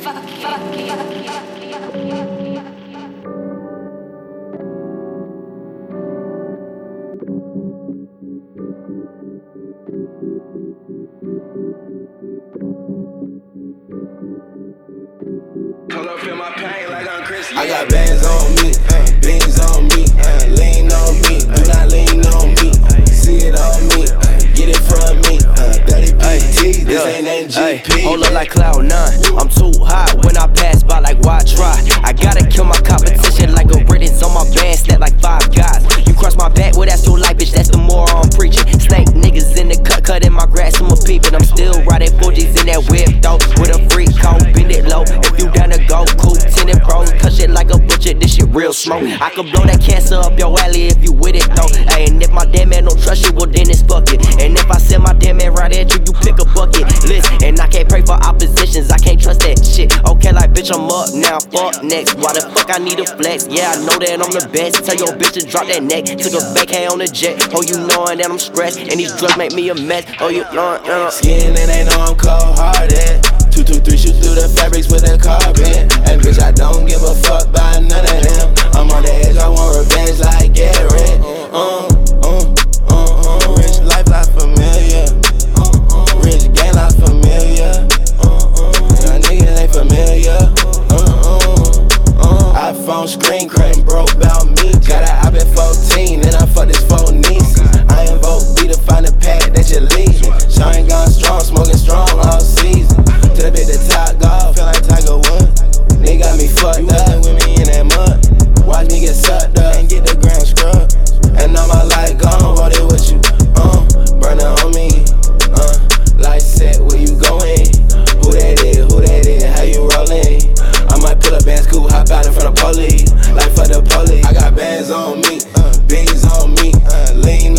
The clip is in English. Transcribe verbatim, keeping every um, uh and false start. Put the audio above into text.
I got bands on me, beans on me, lean on me, do not lean on me. See it on me, get it from me. thirty P T, this ain't N G P. Hold up like cloud nine, I'm too hot when I pass by, like why try? I gotta kill my competition like a British on my band, snap like five guys. You cross my back, well that's too light, bitch, that's the more I'm preaching. Snake niggas in the cut, cut in my grass, I'm a peepin'. I'm still riding four G's in that whip though, with a free coat, bend it low. If you down to go, cool, tenant pros, cut shit like a butcher, this shit real smoke. I could blow that cancer up your alley if you with it though. Ay, and if my damn man don't trust you, well then it's fuck it. And if I send my damn man right at you, you pick a bucket. Listen, and I can't pray for oppositions, I can't trust that shit. Okay, like bitch, I'm up now, fuck next. Why the fuck I need a flex? Yeah, I know that I'm the best. Tell your bitch to drop that neck. Took a vacay on the jet. Oh, you knowin' that I'm stressed, and these drugs make me a mess. Oh, you know, you know. Skin and they know I'm cold hearted. Two, two, three, shoot through the fabrics with a carbon. And bitch, I don't give a fuck by none of them. I'm on the edge, I want revenge like Garrett. Uh, uh, uh, uh, rich life like familiar. Rich gang like familiar. My niggas ain't familiar. Uh, uh, uh. iPhone screen crack broke about me. Got an iPad fourteen and I fuck this four nieces. I invoke B to find a pack that you're leaving. Shine gone strong, smoking strong all season. To the bit the top golf, feel like Tiger Woods. They got me fucked up with me in that mud. Watch me get sucked up and get the ground scrubbed. And all my life gone, roll it with you. Uh, burn it on me. Uh, light set, where you going? Who that is? Who that is? How you rolling? I might pull up bands cool, hop out in front of police. Like for the police. I got bands on me, uh, beans on me, uh, lean